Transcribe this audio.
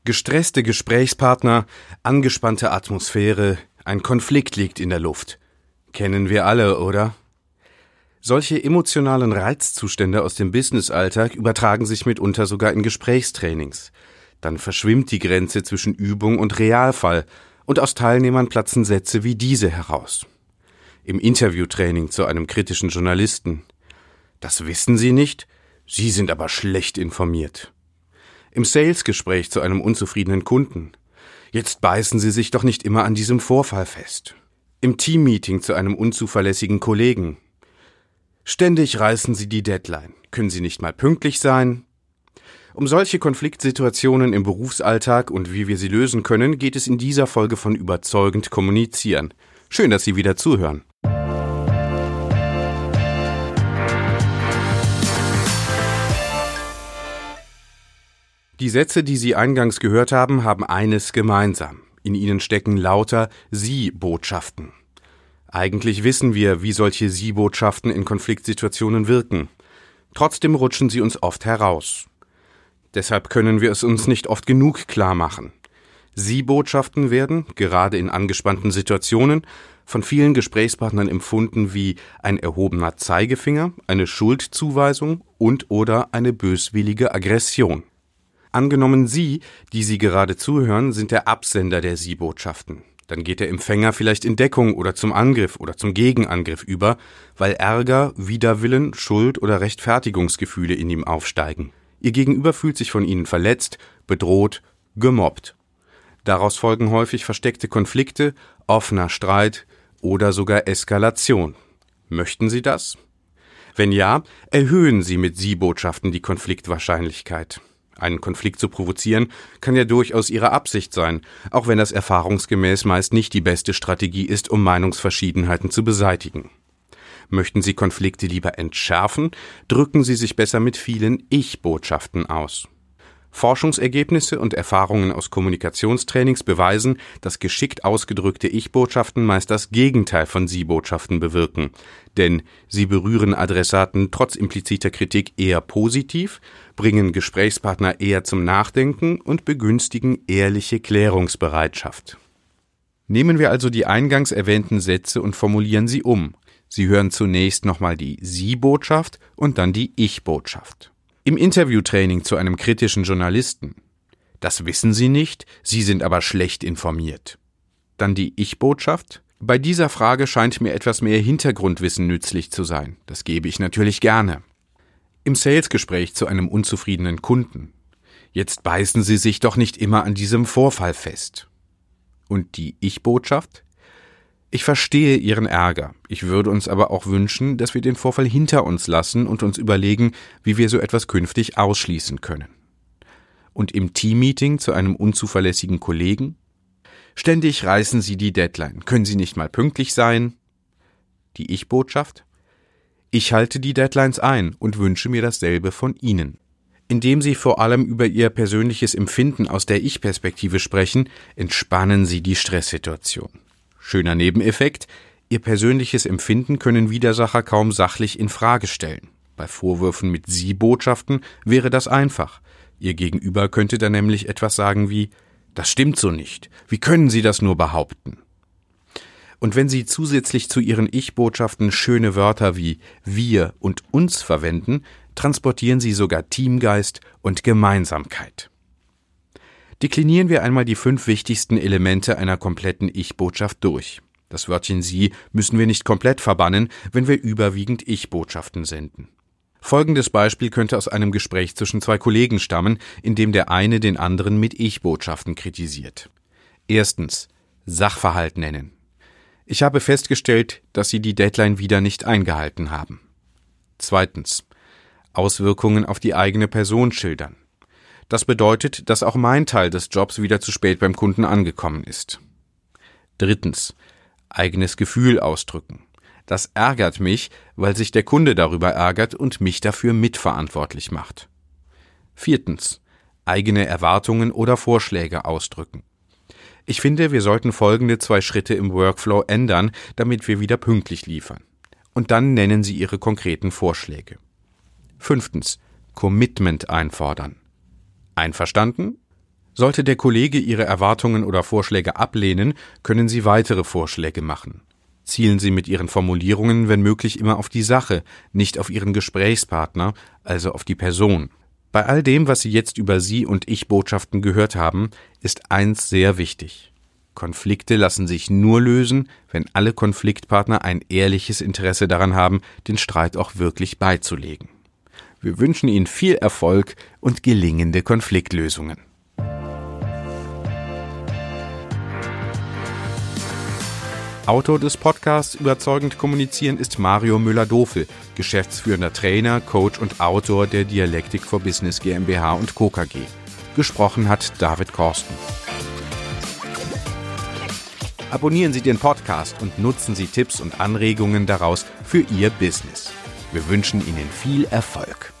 Gestresste Gesprächspartner, angespannte Atmosphäre, ein Konflikt liegt in der Luft. Kennen wir alle, oder? Solche emotionalen Reizzustände aus dem Businessalltag übertragen sich mitunter sogar in Gesprächstrainings. Dann verschwimmt die Grenze zwischen Übung und Realfall und aus Teilnehmern platzen Sätze wie diese heraus. Im Interviewtraining zu einem kritischen Journalisten: Das wissen Sie nicht? Sie sind aber schlecht informiert. Im Salesgespräch zu einem unzufriedenen Kunden: Jetzt beißen Sie sich doch nicht immer an diesem Vorfall fest. Im Teammeeting zu einem unzuverlässigen Kollegen: Ständig reißen Sie die Deadline. Können Sie nicht mal pünktlich sein? Um solche Konfliktsituationen im Berufsalltag und wie wir sie lösen können, geht es in dieser Folge von Überzeugend kommunizieren. Schön, dass Sie wieder zuhören. Die Sätze, die Sie eingangs gehört haben, haben eines gemeinsam. In ihnen stecken lauter Sie-Botschaften. Eigentlich wissen wir, wie solche Sie-Botschaften in Konfliktsituationen wirken. Trotzdem rutschen sie uns oft heraus. Deshalb können wir es uns nicht oft genug klar machen. Sie-Botschaften werden, gerade in angespannten Situationen, von vielen Gesprächspartnern empfunden wie ein erhobener Zeigefinger, eine Schuldzuweisung und/oder eine böswillige Aggression. Angenommen Sie, die Sie gerade zuhören, sind der Absender der Sie-Botschaften. Dann geht der Empfänger vielleicht in Deckung oder zum Angriff oder zum Gegenangriff über, weil Ärger, Widerwillen, Schuld oder Rechtfertigungsgefühle in ihm aufsteigen. Ihr Gegenüber fühlt sich von Ihnen verletzt, bedroht, gemobbt. Daraus folgen häufig versteckte Konflikte, offener Streit oder sogar Eskalation. Möchten Sie das? Wenn ja, erhöhen Sie mit Sie-Botschaften die Konfliktwahrscheinlichkeit. Einen Konflikt zu provozieren, kann ja durchaus Ihre Absicht sein, auch wenn das erfahrungsgemäß meist nicht die beste Strategie ist, um Meinungsverschiedenheiten zu beseitigen. Möchten Sie Konflikte lieber entschärfen, drücken Sie sich besser mit vielen Ich-Botschaften aus. Forschungsergebnisse und Erfahrungen aus Kommunikationstrainings beweisen, dass geschickt ausgedrückte Ich-Botschaften meist das Gegenteil von Sie-Botschaften bewirken. Denn sie berühren Adressaten trotz impliziter Kritik eher positiv, bringen Gesprächspartner eher zum Nachdenken und begünstigen ehrliche Klärungsbereitschaft. Nehmen wir also die eingangs erwähnten Sätze und formulieren sie um. Sie hören zunächst nochmal die Sie-Botschaft und dann die Ich-Botschaft. Im Interviewtraining zu einem kritischen Journalisten: Das wissen Sie nicht, Sie sind aber schlecht informiert. Dann die Ich-Botschaft: Bei dieser Frage scheint mir etwas mehr Hintergrundwissen nützlich zu sein. Das gebe ich natürlich gerne. Im Salesgespräch zu einem unzufriedenen Kunden: Jetzt beißen Sie sich doch nicht immer an diesem Vorfall fest. Und die Ich-Botschaft: Ich verstehe Ihren Ärger. Ich würde uns aber auch wünschen, dass wir den Vorfall hinter uns lassen und uns überlegen, wie wir so etwas künftig ausschließen können. Und im Teammeeting zu einem unzuverlässigen Kollegen: Ständig reißen Sie die Deadline. Können Sie nicht mal pünktlich sein? Die Ich-Botschaft: Ich halte die Deadlines ein und wünsche mir dasselbe von Ihnen. Indem Sie vor allem über Ihr persönliches Empfinden aus der Ich-Perspektive sprechen, entspannen Sie die Stresssituation. Schöner Nebeneffekt: Ihr persönliches Empfinden können Widersacher kaum sachlich in Frage stellen. Bei Vorwürfen mit Sie-Botschaften wäre das einfach. Ihr Gegenüber könnte dann nämlich etwas sagen wie: Das stimmt so nicht. Wie können Sie das nur behaupten? Und wenn Sie zusätzlich zu Ihren Ich-Botschaften schöne Wörter wie wir und uns verwenden, transportieren Sie sogar Teamgeist und Gemeinsamkeit. Deklinieren wir einmal die 5 wichtigsten Elemente einer kompletten Ich-Botschaft durch. Das Wörtchen Sie müssen wir nicht komplett verbannen, wenn wir überwiegend Ich-Botschaften senden. Folgendes Beispiel könnte aus einem Gespräch zwischen 2 Kollegen stammen, in dem der eine den anderen mit Ich-Botschaften kritisiert. Erstens: Sachverhalt nennen. Ich habe festgestellt, dass Sie die Deadline wieder nicht eingehalten haben. Zweitens: Auswirkungen auf die eigene Person schildern. Das bedeutet, dass auch mein Teil des Jobs wieder zu spät beim Kunden angekommen ist. Drittens: Eigenes Gefühl ausdrücken. Das ärgert mich, weil sich der Kunde darüber ärgert und mich dafür mitverantwortlich macht. Viertens: Eigene Erwartungen oder Vorschläge ausdrücken. Ich finde, wir sollten folgende 2 Schritte im Workflow ändern, damit wir wieder pünktlich liefern. Und dann nennen Sie Ihre konkreten Vorschläge. Fünftens: Commitment einfordern. Einverstanden? Sollte der Kollege Ihre Erwartungen oder Vorschläge ablehnen, können Sie weitere Vorschläge machen. Zielen Sie mit Ihren Formulierungen, wenn möglich, immer auf die Sache, nicht auf Ihren Gesprächspartner, also auf die Person. Bei all dem, was Sie jetzt über Sie- und Ich-Botschaften gehört haben, ist eins sehr wichtig. Konflikte lassen sich nur lösen, wenn alle Konfliktpartner ein ehrliches Interesse daran haben, den Streit auch wirklich beizulegen. Wir wünschen Ihnen viel Erfolg und gelingende Konfliktlösungen. Autor des Podcasts Überzeugend kommunizieren ist Mario Müller-Dofel, geschäftsführender Trainer, Coach und Autor der Dialektik for Business GmbH und Co. KG. Gesprochen hat David Korsten. Abonnieren Sie den Podcast und nutzen Sie Tipps und Anregungen daraus für Ihr Business. Wir wünschen Ihnen viel Erfolg.